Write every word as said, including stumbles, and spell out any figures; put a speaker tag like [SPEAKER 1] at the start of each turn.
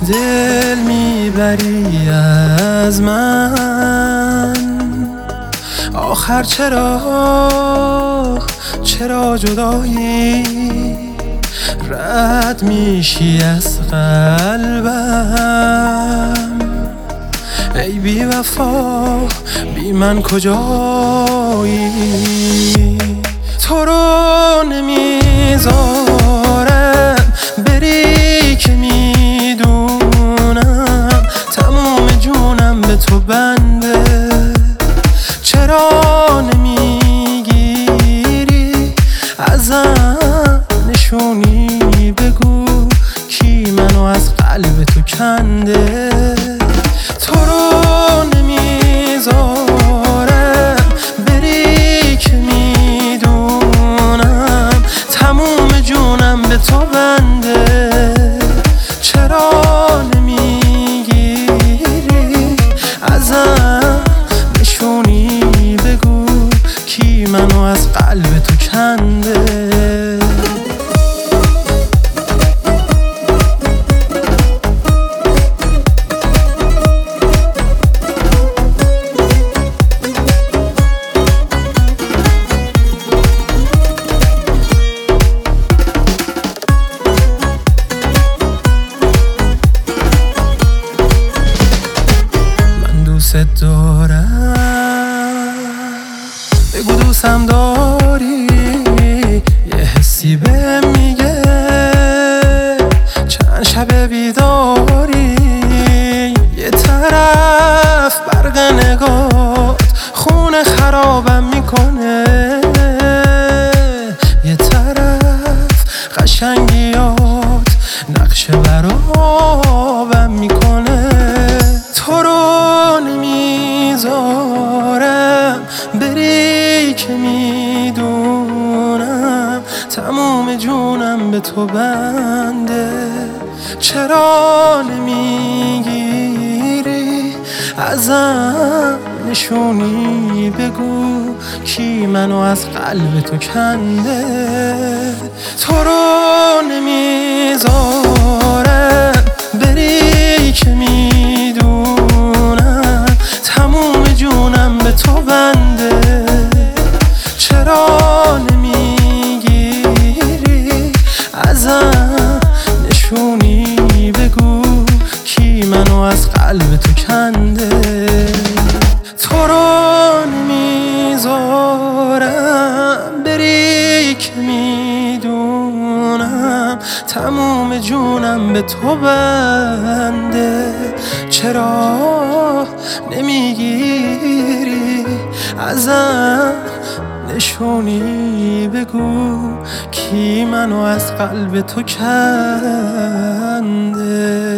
[SPEAKER 1] دل میبری از من، آخر چرا چرا جدایی رد میشی از قلبم؟ ای بی وفا بی من کجایی؟ تو رو نمیذارم بری که میدونم تموم جونم به تو بنده. چرا نمیگیری ازم نشونی؟ بگو کی منو از قلب تو کنده؟ تو رو نمیذارم بری که میدونم تموم جونم به تو بنده. چرا نمیگیری ازم نشونی؟ بگو کی منو از قلب تو کنده؟ دوست دارم، بگو دوستم داری. یه حسی بهم میگه چند شب بیداری. یه طرف برق نگات خونه خرابم میکنه، یه طرف قشنگیات نقشه برابم میکنه. تو رو نمیذارم بری که میدونم تموم جونم به تو بنده. چرا نمیگیری ازم نشونی؟ بگو کی منو از قلب تو کنده؟ تو رو نمیذارم بری که میدونم تموم جونم به تو بنده. چرا نمیگیری ازم نشونی؟ بگو کی منو از قلب تو کنده؟ تو رو نمیذارم بری که میدونم تموم جونم به تو بنده. چرا نمیگیری ازم نشونی؟ بگو کی منو از قلب تو کنده؟